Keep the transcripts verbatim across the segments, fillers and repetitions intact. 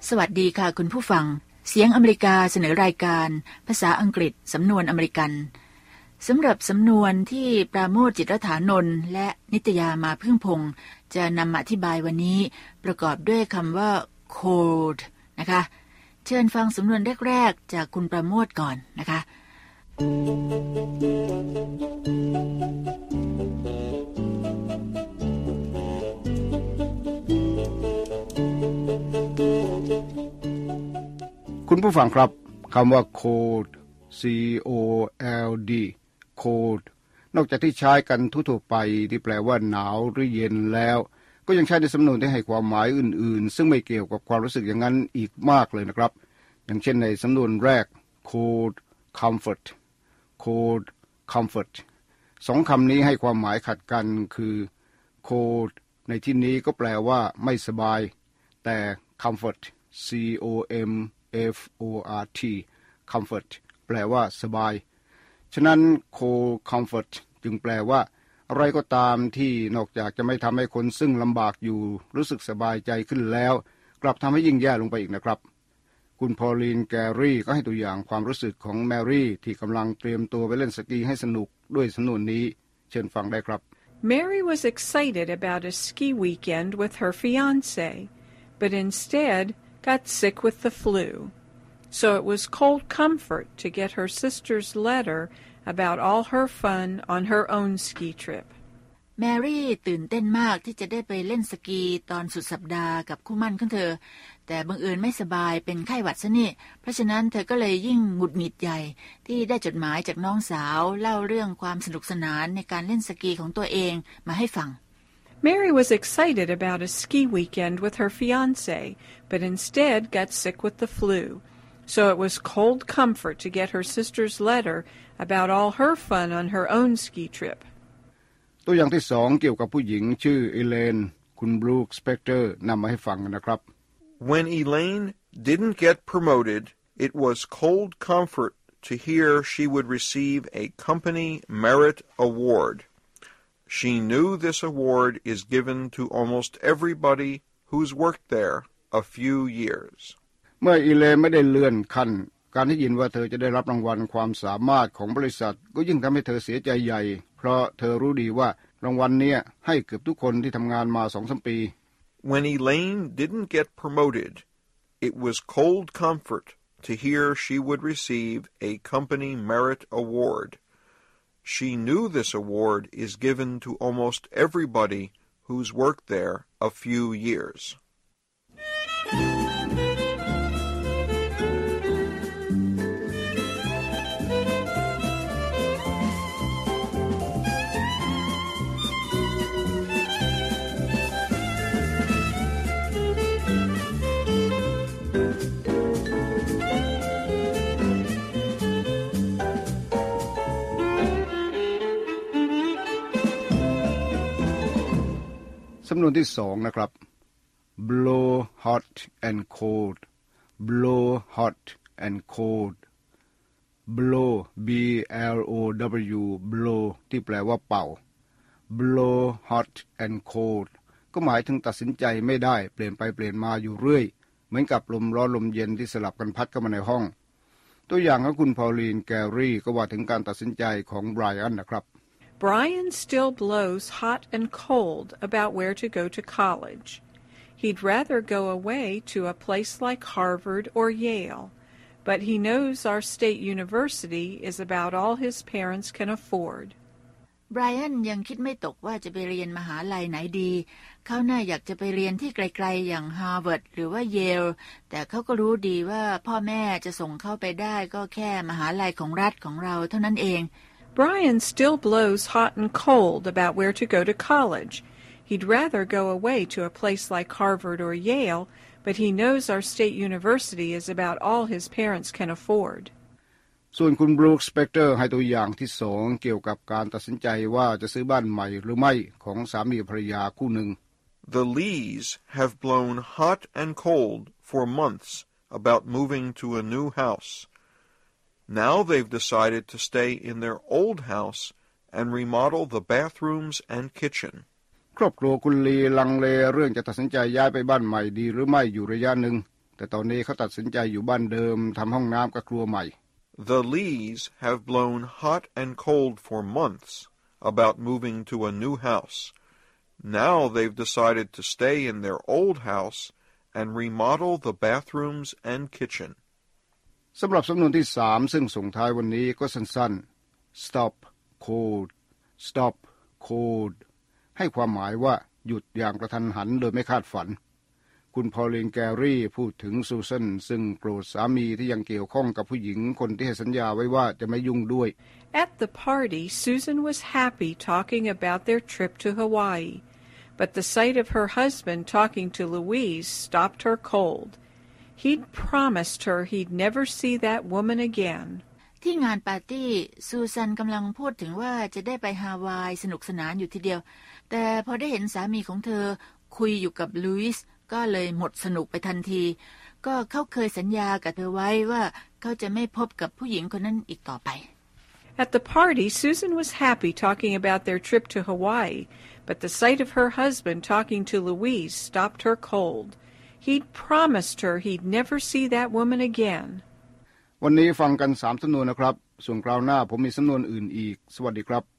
สวัสดีค่ะคุณผู้ฟังเสียงอเมริกาเสนอรายการภาษาอังกฤษสำนวนอเมริกันสำหรับสำนวนที่ปราโมทย์จิตรฐานนท์และนิตยามาพึ่งพงษ์จะนำมาอธิบายวันนี้ประกอบด้วยคำว่า cold นะคะเชิญฟังสำนวนแรกๆจากคุณปราโมทย์ก่อนนะคะคุณผู้ฟังครับคำว่า cold c o l d cold นอกจากที่ใช้กันทั่วๆไปที่แปลว่าหนาวหรือเย็นแล้วก็ยังใช้ในสำนวนที่ให้ความหมายอื่นๆซึ่งไม่เกี่ยวกับความรู้สึกอย่างนั้นอีกมากเลยนะครับอย่างเช่นในสำนวนแรก cold comfort cold comfort สองคำนี้ให้ความหมายขัดกันคือ cold ในที่นี้ก็แปลว่าไม่สบายแต่ comfort c o m f o r t comfort แปลว่าสบายฉะนั้น cold comfort จึงแปลว่าอะไรก็ตามที่นอกจากจะไม่ทำให้คนซึ่งลำบากอยู่รู้สึกสบายใจขึ้นแล้วกลับทำให้ยิ่งแย่ลงไปอีกนะครับคุณพอลีนแกรี่ก็ให้ตัวอย่างความรู้สึกของแมรี่ที่กำลังเตรียมตัวไปเล่นสกีให้สนุกด้วยสำนวนนี้เชิญฟังได้ครับ Mary was excited about a ski weekend with her fiancé, but instead got sick with the flu. So it was cold comfort to get her sister's letter about all her fun on her own ski trip. แมรี่ตื่นเต้นมากที่จะได้ไปเล่นสกีตอนสุดสัปดาห์กับคู่หมั่นของเธอแต่บังเอิญไม่สบายเป็นไข้หวัดซะนี่เพราะฉะนั้นเธอก็เลยยิ่งหงุดหงิดใหญ่ที่ได้จดหมายจากน้องสาวเล่าเรื่องความสนุกสนานในการเล่นสกีของตัวเองมาให้ฟัง Mary was excited about a ski weekend with her fiancé, but instead got sick with the flu. So it was cold comfort to get her sister's letter about all her fun on her own ski trip. ตัวอย่างที่สองเกี่ยวกับผู้หญิงชื่อเอเลนคุณบรูคสเปกเตอร์นำมาให้ฟังนะครับ When Elaine didn't get promoted, it was cold comfort to hear she would receive a company merit award.She knew this award is given to almost everybody who's worked there a few years. เมื่ออีเลนไม่ได้เลื่อนขั้นการได้ยินว่าเธอจะได้รับรางวัลความสามารถของบริษัทก็ยิ่งทำให้เธอเสียใจใหญ่เพราะเธอรู้ดีว่ารางวัลนี้ให้เกือบทุกคนที่ทำงานมา สองถึงสาม ปี When Elaine didn't get promoted, it was cold comfort to hear she would receive a company merit award.She knew this award is given to almost everybody who's worked there a few years. สำนวนที่สองนะครับ blow hot and cold blow hot and cold blow b l o w blow ที่แปลว่าเป่า blow hot and cold ก็หมายถึงตัดสินใจไม่ได้เปลี่ยนไปเปลี่ยนมาอยู่เรื่อยเหมือนกับลมร้อนลมเย็นที่สลับกันพัดเข้ามาในห้องตัวอย่างของคุณพอลีนแกรี่ก็ว่าถึงการตัดสินใจของไบรอันนะครับ Brian still blows hot and cold about where to go to college. He'd rather go away to a place like Harvard or Yale, but he knows our state university is about all his parents can afford. Brian ยังคิดไม่ตกว่าจะไปเรียนมหาลัยไหนดีเขาน่าอยากจะไปเรียนที่ไกลๆอย่าง Harvard หรือว่า Yale แต่เขาก็รู้ดีว่าพ่อแม่จะส่งเข้าไปได้ก็แค่มหาลัยของรัฐของเราเท่านั้นเอง Brian still blows hot and cold about where to go to college. He'd rather go away to a place like Harvard or Yale, but he knows our state university is about all his parents can afford. ส่วนคุณบรูคสเปกเตอร์ให้ตัวอย่างที่สองเกี่ยวกับการตัดสินใจว่าจะซื้อบ้านใหม่หรือไม่ของสามีภรรยาคู่หนึ่ง The Lees have blown hot and cold for months about moving to a new house.Now they've decided to stay in their old house and remodel the bathrooms and kitchen. ครอบครัวคุณลีลังเลเรื่องจะตัดสินใจย้ายไปบ้านใหม่ดีหรือไม่อยู่ระยะหนึ่งแต่ตอนนี้เขาตัดสินใจอยู่บ้านเดิมทำห้องน้ำกับครัวใหม่ The Lees have blown hot and cold for months about moving to a new house. Now they've decided to stay in their old house and remodel the bathrooms and kitchen. สำหรับสำนวนที่สามซึ่งส่งท้ายวันนี้ก็สั้นๆ stop cold stop cold ให้ความหมายว่าหยุดอย่างกระทันหันโดยไม่คาดฝันคุณพอลลินแกรี่พูดถึงซูซันซึ่งโกรธสามีที่ยังเกี่ยวข้องกับผู้หญิงคนที่ให้สัญญาไว้ว่าจะไม่ยุ่งด้วย At the party, Susan was happy talking about their trip to Hawaii, but the sight of her husband talking to Louise stopped her cold. He'd promised her he'd never see that woman again. ที่งานปาร์ตี้ซูซันกำลังพูดถึงว่าจะได้ไปฮาวายสนุกสนานอยู่ทีเดียวแต่พอได้เห็นสามีของเธอคุยอยู่กับลุยส์ก็เลยหมดสนุกไปทันทีก็เขาเคยสัญญากับเธอไว้ว่าเขาจะไม่พบกับผู้หญิงคนนั้นอีกต่อไป At the party, Susan was happy talking about their trip to Hawaii, but the sight of her husband talking to Louise stopped her cold. He'd promised her he'd never see that woman again. วันนี้ฟังกันสามสำนวนนะครับส่วนคราวหน้าผมมีสำนวนอื่นอีกสวัสดีครับ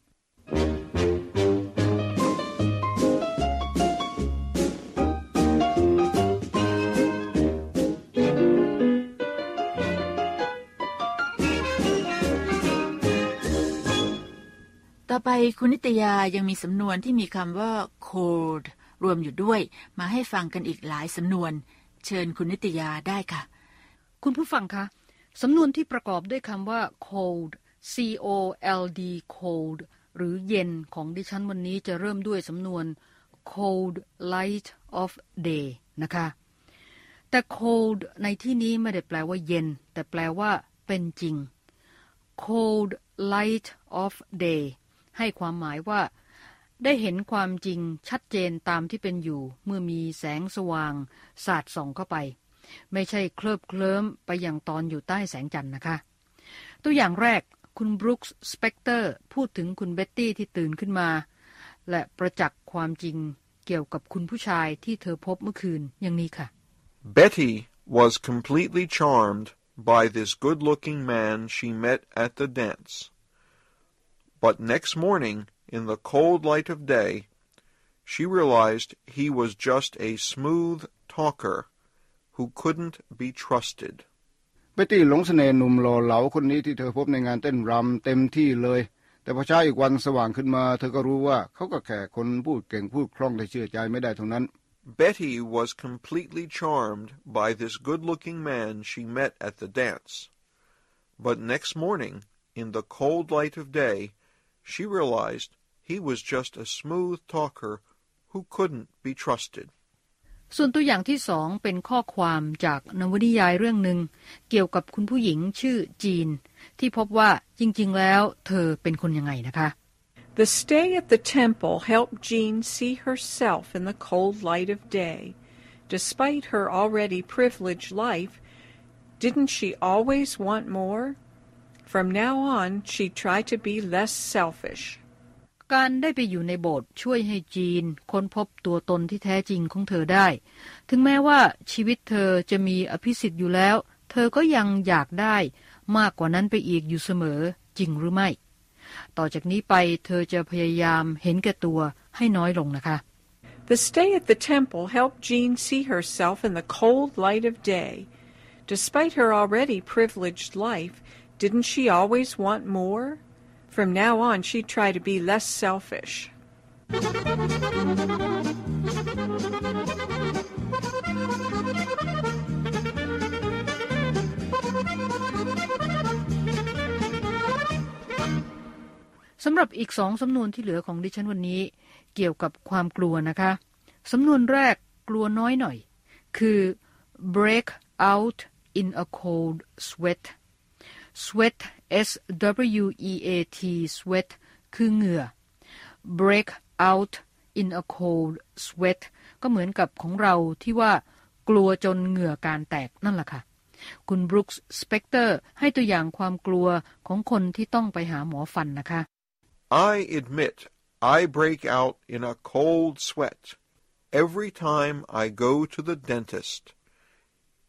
ต่อไปคุณนิตยายังมีสำนวนที่มีคำว่า cold รวมอยู่ด้วยมาให้ฟังกันอีกหลายสำนวนเชิญคุณนิตยาได้ค่ะคุณผู้ฟังคะสำนวนที่ประกอบด้วยคำว่า cold c o l d cold หรือเย็นของดิฉันวันนี้จะเริ่มด้วยสำนวน cold light of day นะคะแต่ cold ในที่นี้ไม่ได้แปลว่าเย็นแต่แปลว่าเป็นจริง cold light of day ให้ความหมายว่าได้เห็นความจริงชัดเจนตามที่เป็นอยู่เมื่อมีแสงสว่างสาดส่องเข้าไปไม่ใช่เคลิบเคลิ้มไปอย่างตอนอยู่ใต้แสงจันทร์นะคะตัวอย่างแรกคุณบรูคส์สเปกเตอร์พูดถึงคุณเบ็ตตี้ที่ตื่นขึ้นมาและประจักษ์ความจริงเกี่ยวกับคุณผู้ชายที่เธอพบเมื่อคืนอย่างนี้ค่ะ Betty was completely charmed by this good-looking man she met at the dance. But next morning, in the cold light of day, she realized he was just a smooth talker who couldn't be trusted. เบตตี้หลงเสน่ห์หนุ่มหล่อเหลาคนนี้ที่เธอพบในงานเต้นรำเต็มที่เลยแต่พอเช้าอีกวันสว่างขึ้นมาเธอก็รู้ว่าเขาก็แค่คนพูดเก่งพูดคล่องแต่เชื่อใจไม่ได้เท่านั้น Betty was completely charmed by this good-looking man she met at the dance. But next morning, in the cold light of day, she realized he was just a smooth talker who couldn't be trusted. ส่วนตัวอย่างที่สองเป็นข้อความจากนวนิยายเรื่องหนึ่งเกี่ยวกับคุณผู้หญิงชื่อจีนที่พบว่าจริงๆแล้วเธอเป็นคนยังไงนะคะ The stay at the temple helped Jean see herself in the cold light of day. Despite her already privileged life, didn't she always want more? From now on, she'd try to be less selfish. การได้ไปอยู่ในโบสถ์ช่วยให้จีนค้นพบตัวตนที่แท้จริงของเธอได้ถึงแม้ว่าชีวิตเธอจะมีอภิสิทธิ์อยู่แล้วเธอก็ยังอยากได้มากกว่านั้นไปอีกอยู่เสมอจริงหรือไม่ต่อจากนี้ไปเธอจะพยายามเห็นแก่ตัวให้น้อยลงนะคะ The stay at the temple helped Jean see herself in the cold light of day. Despite her already privileged life, didn't she always want more?From now on, she'd try to be less selfish. สำหรับอีกสองสำนวนที่เหลือของดิฉันวันนี้เกี่ยวกับความกลัวนะคะสำนวนแรกกลัวน้อยหน่อยคือ break out in a cold sweat sweat s w e a t sweat คือเหงื่อ break out in a cold sweat ก็เหมือนกับของเราที่ว่ากลัวจนเหงื่อการแตกนั่นแหละค่ะคุณบรูคส์สเปกเตอร์ให้ตัวอย่างความกลัวของคนที่ต้องไปหาหมอฟันนะคะ I admit I break out in a cold sweat every time I go to the dentist.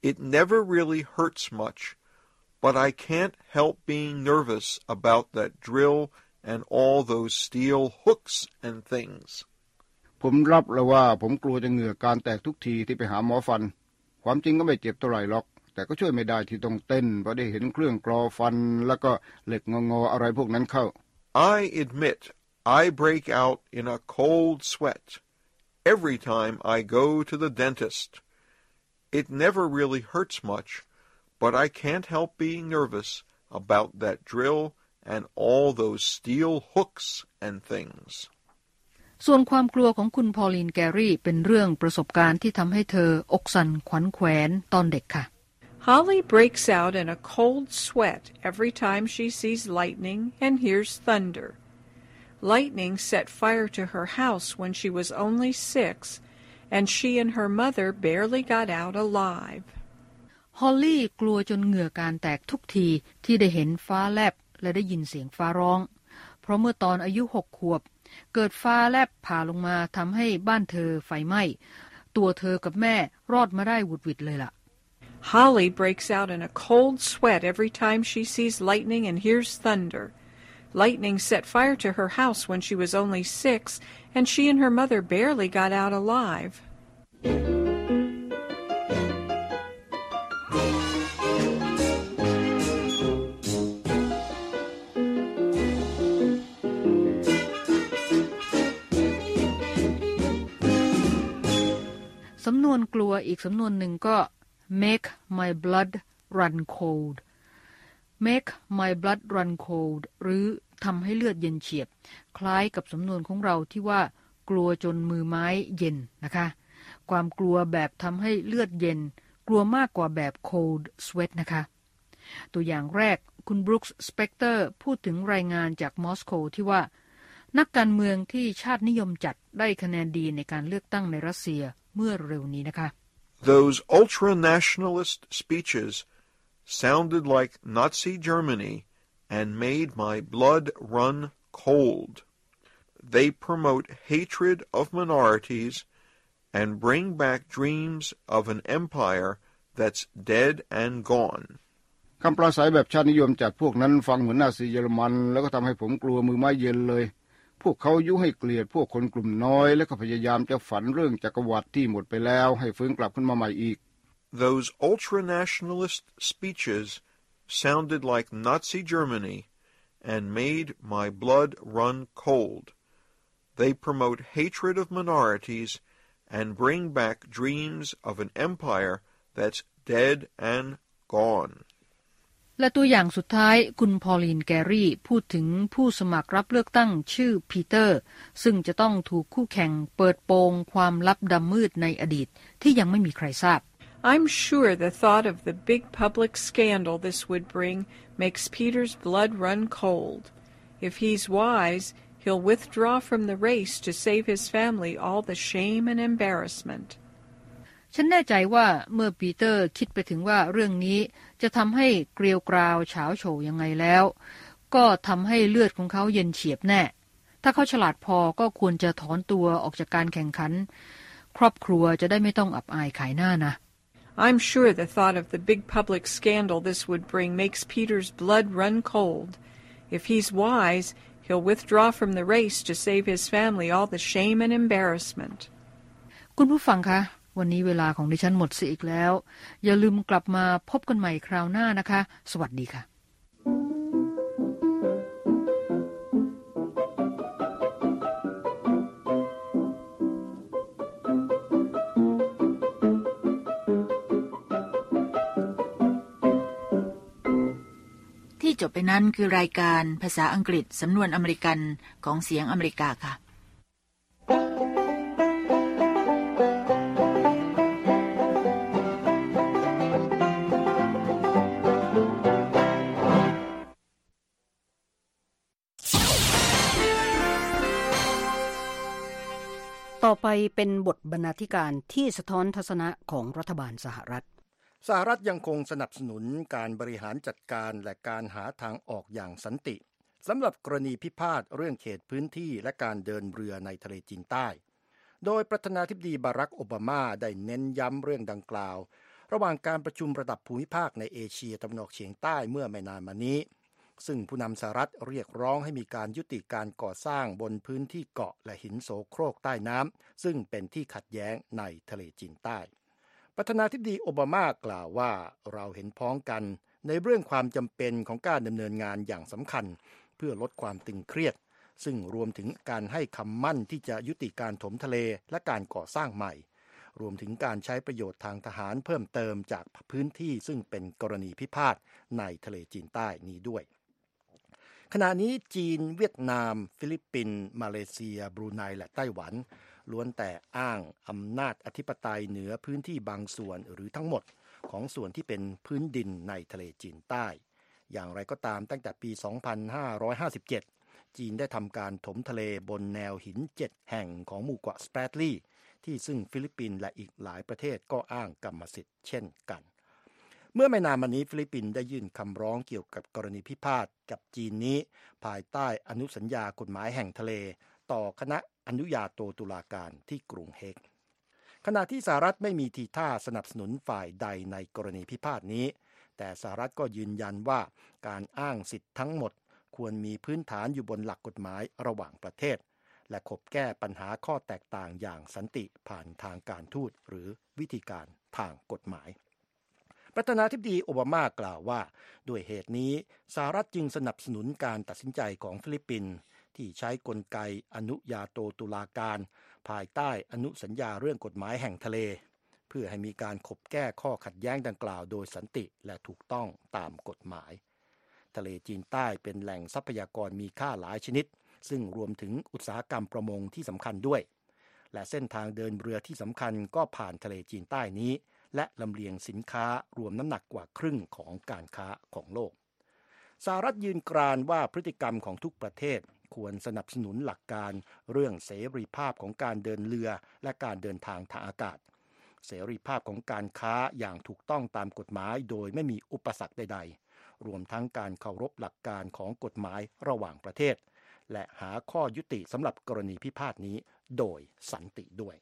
It never really hurts much, but I can't help being nervous about that drill and all those steel hooks and things. ผมรับแล้วว่าผมกลัวจะเหงื่อการแตกทุกทีที่ไปหาหมอฟันความจริงก็ไม่เจ็บเท่าไหร่หรอกแต่ก็ช่วยไม่ได้ที่ต้องเต้นเพราะได้เห็นเครื่องกรอฟันแล้วก็เหล็กงอๆอะไรพวกนั้นเข้า I admit I break out in a cold sweat every time I go to the dentist. It never really hurts much, but I can't help being nervous about that drill and all those steel hooks and things. ส่วนความกลัวของคุณพอลีนแกรี่เป็นเรื่องประสบการณ์ที่ทำให้เธออกสั่นขวัญแขวนตอนเด็กค่ะ Holly breaks out in a cold sweat every time she sees lightning and hears thunder. Lightning set fire to her house when she was only six, and she and her mother barely got out alive. ฮอลลี่กลัวจนเหงื่อการแตกทุกทีที่ได้เห็นฟ้าแลบและได้ยินเสียงฟ้าร้องเพราะเมื่อตอนอายุหกขวบเกิดฟ้าแลบผ่าลงมาทำให้บ้านเธอไฟไหม้ตัวเธอกับแม่รอดมาได้หวุดหวิดเลยล่ะ Holly breaks out in a cold sweat every time she sees lightning and hears thunder. Lightning set fire to her house when she was only six, and she and her mother barely got out alive. สำนวนกลัวอีกสำนวนหนึ่งก็ make my blood run cold make my blood run cold หรือทำให้เลือดเย็นเฉียบคล้ายกับสำนวนของเราที่ว่ากลัวจนมือไม้เย็นนะคะความกลัวแบบทำให้เลือดเย็นกลัวมากกว่าแบบ cold sweat นะคะตัวอย่างแรกคุณบรูคส์สเปกเตอร์พูดถึงรายงานจากมอสโกที่ว่านักการเมืองที่ชาตินิยมจัดได้คะแนนดีในการเลือกตั้งในรัสเซียเมื่อเร็วนี้นะคะ Those ultra-nationalist speeches sounded like Nazi Germany and made my blood run cold. They promote hatred of minorities and bring back dreams of an empire that's dead and gone. คำปราศัยแบบชาตินิยมจากพวกนั้นฟังเหมือนนาซีเยอรมันแล้วก็ทำให้ผมกลัวมือไม้เย็นเลยพวกเขายุให้เกลียดพวกคนกลุ่มน้อยและก็พยายามจะฝันเรื่องจักรวรรดิที่หมดไปแล้วให้ฟื้นกลับขึ้นมาใหม่อีก Those ultra-nationalist speeches sounded like Nazi Germany and made my blood run cold. They promote hatred of minorities and bring back dreams of an empire that's dead and gone. และตัวอย่างสุดท้ายคุณพอลีนแกรี่พูดถึงผู้สมัครรับเลือกตั้งชื่อปีเตอร์ซึ่งจะต้องถูกคู่แข่งเปิดโปงความลับดำมืดในอดีตที่ยังไม่มีใครทราบ I'm sure the thought of the big public scandal this would bring makes Peter's blood run cold. If he's wise, he'll withdraw from the race to save his family all the shame and embarrassment. ฉันแน่ใจว่าเมื่อปีเตอร์คิดไปถึงว่าเรื่องนี้จะทำให้เกลียวกราวเฉาโฉยังไงแล้วก็ทำให้เลือดของเขาเย็นเฉียบแน่ถ้าเขาฉลาดพอก็ควรจะถอนตัวออกจากการแข่งขันครอบครัวจะได้ไม่ต้องอับอายขายหน้านะ I'm sure the thought of the big public scandal this would bring makes Peter's blood run cold. If he's wise, he'll withdraw from the race to save his family all the shame and embarrassment. คุณผู้ฟังคะวันนี้เวลาของดิฉันหมดเสียอีกแล้วอย่าลืมกลับมาพบกันใหม่คราวหน้านะคะสวัสดีค่ะที่จบไปนั้นคือรายการภาษาอังกฤษสำนวนอเมริกันของเสียงอเมริกาค่ะต่อไปเป็นบทบรรณาธิการที่สะท้อนทัศนะของรัฐบาลสหรัฐสหรัฐยังคงสนับสนุนการบริหารจัดการและการหาทางออกอย่างสันติสำหรับกรณีพิพาทเรื่องเขตพื้นที่และการเดินเรือในทะเลจีนใต้โดยประธานาธิบดีบารักโอบามาได้เน้นย้ำเรื่องดังกล่าวระหว่างการประชุมระดับภูมิภาคในเอเชียตะวันออกเฉียงใต้เมื่อไม่นานมานี้ซึ่งผู้นำสหรัฐเรียกร้องให้มีการยุติการก่อสร้างบนพื้นที่เกาะและหินโสโครกใต้น้ำซึ่งเป็นที่ขัดแย้งในทะเลจีนใต้ประธานาธิบดีโอบามากล่าวว่าเราเห็นพ้องกันในเรื่องความจำเป็นของการดำเนินงานอย่างสำคัญเพื่อลดความตึงเครียดซึ่งรวมถึงการให้คำมั่นที่จะยุติการถมทะเลและการก่อสร้างใหม่รวมถึงการใช้ประโยชน์ทางทหารเพิ่มเติมจากพื้นที่ซึ่งเป็นกรณีพิพาทในทะเลจีนใต้นี้ด้วยขณะนี้จีนเวียดนามฟิลิปปินส์มาเลเซียบรูไนและไต้หวันล้วนแต่อ้างอำนาจอธิปไตยเหนือพื้นที่บางส่วนหรือทั้งหมดของส่วนที่เป็นพื้นดินในทะเลจีนใต้อย่างไรก็ตามตั้งแต่ปี สองพันห้าร้อยห้าสิบเจ็ด จีนได้ทำการถมทะเลบนแนวหินเจ็ดแห่งของหมู่เกาะสแปรดลีย์ที่ซึ่งฟิลิปปินส์และอีกหลายประเทศก็อ้างกรรมสิทธิ์เช่นกันเมื่อไม่นานมานี้ฟิลิปปินส์ได้ยื่นคำร้องเกี่ยวกับกรณีพิพาทกับจีนนี้ภายใต้อนุสัญญากฎหมายแห่งทะเลต่อคณะอนุญาโตตุลาการที่กรุงเฮกขณะที่สหรัฐไม่มีทีท่าสนับสนุนฝ่ายใดในกรณีพิพาทนี้แต่สหรัฐก็ยืนยันว่าการอ้างสิทธิ์ทั้งหมดควรมีพื้นฐานอยู่บนหลักกฎหมายระหว่างประเทศและขบแก้ปัญหาข้อแตกต่างอย่างสันติผ่านทางการทูตหรือวิธีการทางกฎหมายประธานาธิบดีโอบามากล่าวว่าด้วยเหตุนี้สหรัฐจึงสนับสนุนการตัดสินใจของฟิลิปปินส์ที่ใช้กลไกอนุญาโตตุลาการภายใต้อนุสัญญาเรื่องกฎหมายแห่งทะเลเพื่อให้มีการขบแก้ข้อขัดแย้งดังกล่าวโดยสันติและถูกต้องตามกฎหมายทะเลจีนใต้เป็นแหล่งทรัพยากรมีค่าหลายชนิดซึ่งรวมถึงอุตสาหกรรมประมงที่สำคัญด้วยและเส้นทางเดินเรือที่สำคัญก็ผ่านทะเลจีนใต้นี้และลำเลียงสินค้ารวมน้ำหนักกว่าครึ่งของการค้าของโลกสหรัฐยืนกรานว่าพฤติกรรมของทุกประเทศควรสนับสนุนหลักการเรื่องเสรีภาพของการเดินเรือและการเดินทางทางอากาศเสรีภาพของการค้าอย่างถูกต้องตามกฎหมายโดยไม่มีอุปสรรคใดๆรวมทั้งการเคารพหลักการของกฎหมายระหว่างประเทศและหาข้อยุติสำหรับกรณีพิพาทนี้โดยสันติด้วย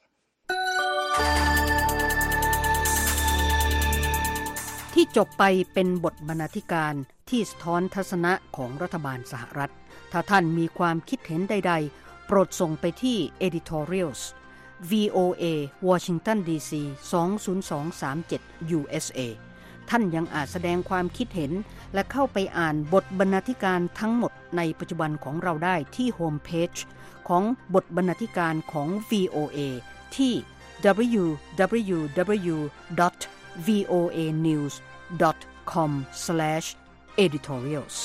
ที่จบไปเป็นบทบรรณาธิการที่สะท้อนทัศนะของรัฐบาลสหรัฐถ้าท่านมีความคิดเห็นใดๆโปรดส่งไปที่ editorials วี โอ เอ Washington ดี ซี สอง ศูนย์ สอง สาม เจ็ด ยู เอส เอ ท่านยังอาจแสดงความคิดเห็นและเข้าไปอ่านบทบรรณาธิการทั้งหมดในปัจจุบันของเราได้ที่โฮมเพจของบทบรรณาธิการของ วี โอ เอ ที่ ดับเบิลยู ดับเบิลยู ดับเบิลยู ดอท วี โอ เอ นิวส์ ดอท คอม สแลช เอดิทอเรียลส์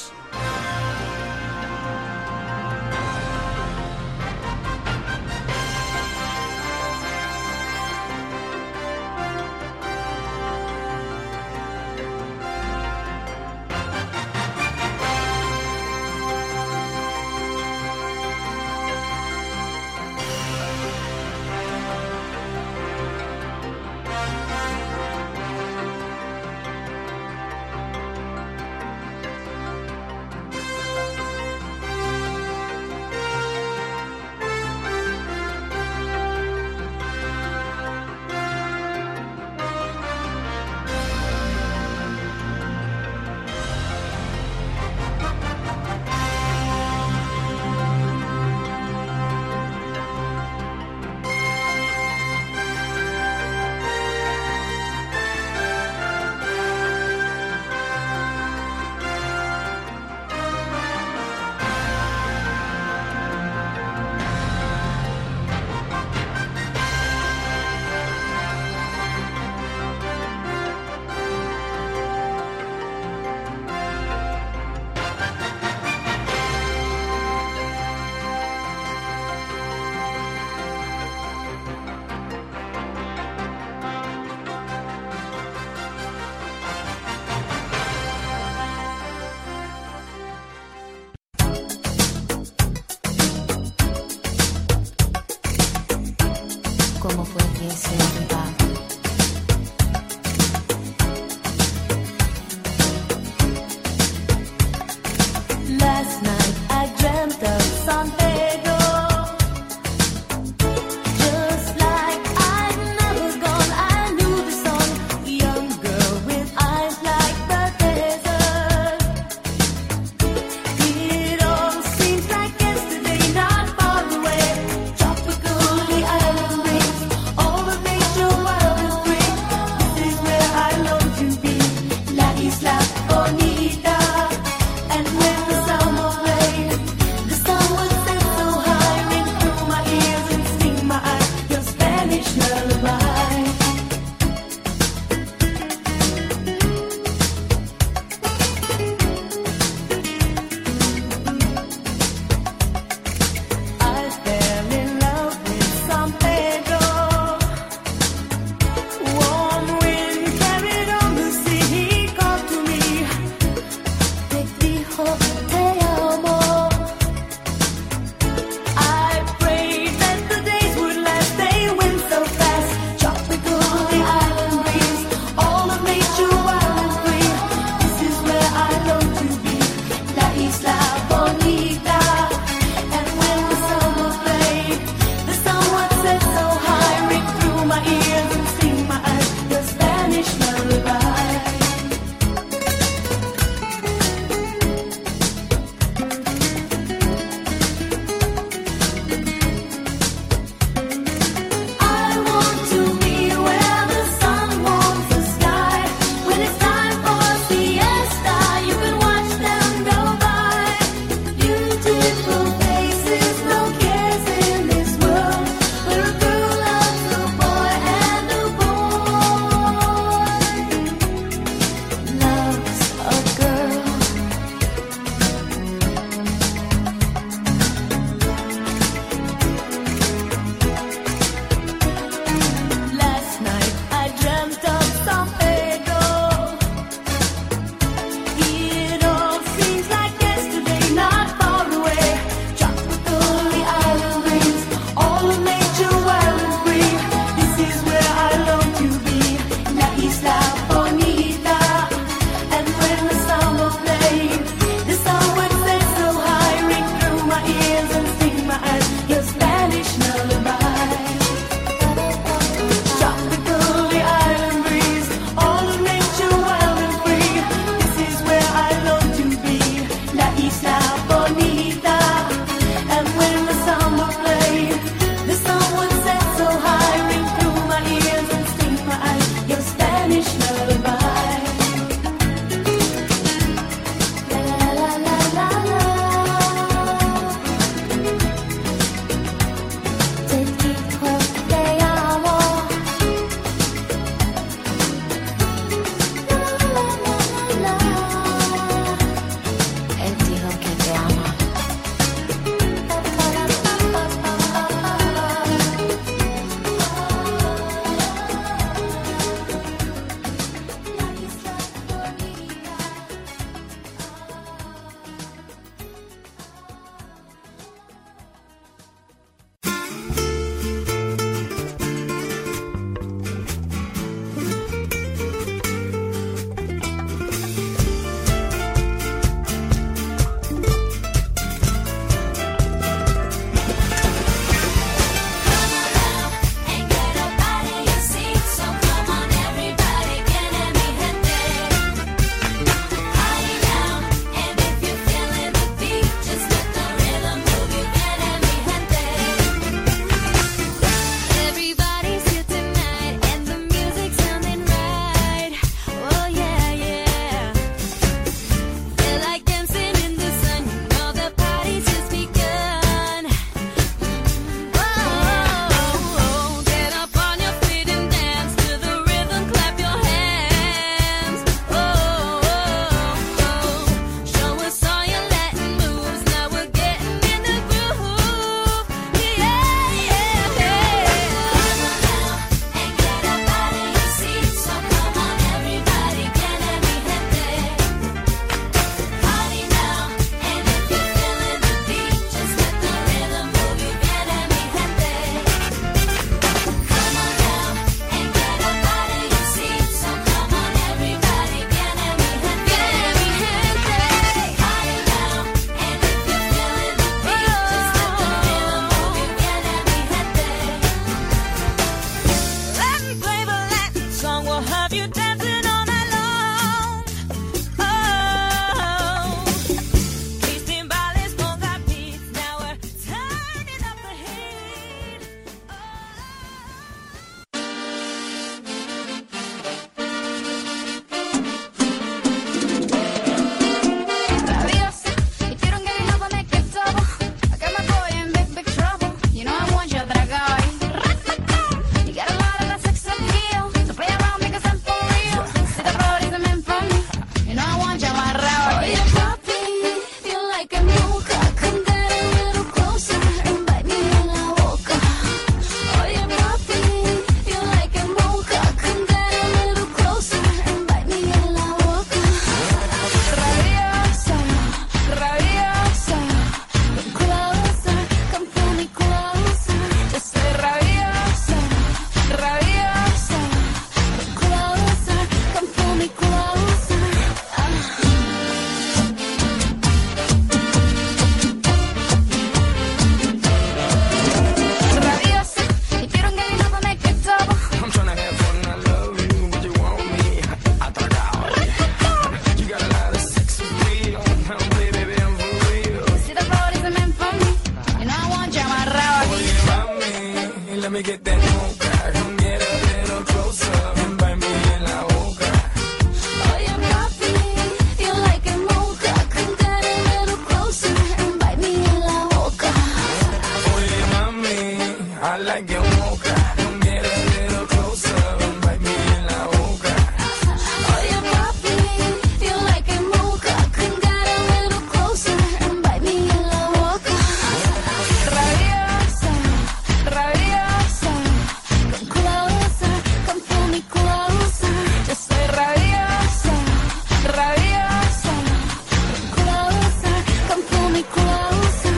me get that mocha. Come get a little closer and bite me in la boca. Oye, papi, you like it mocha. Come get a little closer and bite me in la boca. Oye, mami, I like your mocha. Come get a little closer and bite me in la boca. Oye, papi, you like it mocha. Come get a little closer and bite me in la boca. Rabiosa, rabiosa, come closer, come pull me closer. Just say rabiosa, rabiosa, come closer, come pull me closer.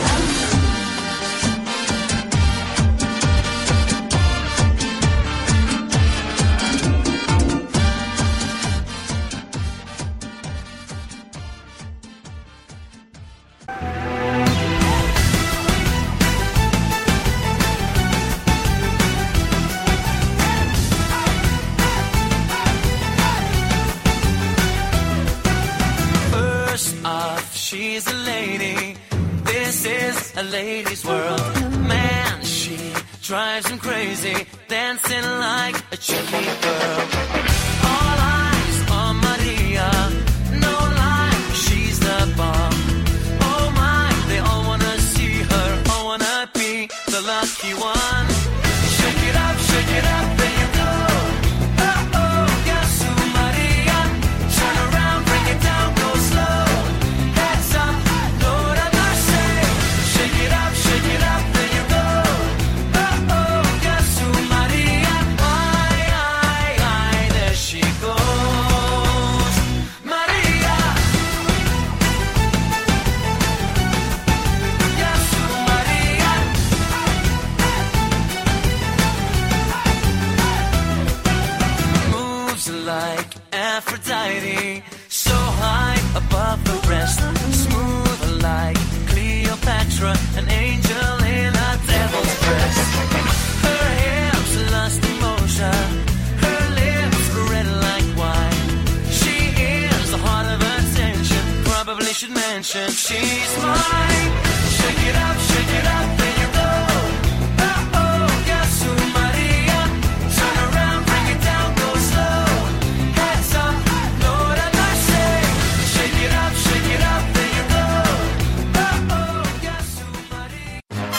First off, she's a lady. This is a lady's world. Man, she drives him crazy, dancing like a chubby girl. All eyes on Maria. No lie, she's the bomb. Oh my, they all wanna see her, all wanna be the lucky one. Shake it up, shake it up, there you go. Oh oh, Yasu Maria. Turn around, bring it down, go slow. Heads up, Lord have mercy. Shake it up, shake it up, there you go. Oh oh, Yasu Maria. Ay, ay, ay, there she goes. Maria. Yasu Maria. Moves like Aphrodite, so high above the rest. Smooth like Cleopatra, an angel in a devil's dress. Her hips lust emotion, her lips red like wine. She is the heart of attention, probably should mention she's mine. Shake it up, shake it up, there you go. Oh oh, Yasu Maria. Turn around, bring it down, go slow. Heads up, Lord have mercy. Shake it up, shake it up, there you go. Oh oh, Yasu Maria.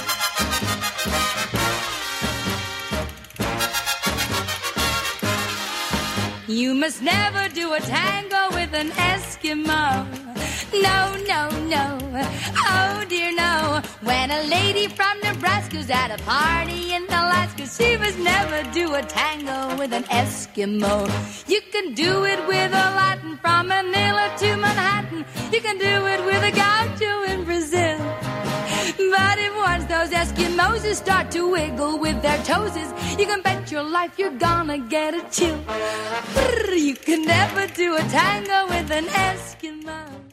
You must never do a tango with an Eskimo. No, no, no. Oh dear, no. When a lady from Nebraska's at a party in Alaska, she must never do a tango with an Eskimo. You can do it with a Latin from Manila to Manhattan. You can do it with a gaucho in Brazil. But if once those Eskimos start to wiggle with their toesies, you can bet your life you're gonna get a chill. You can never do a tango with an Eskimo.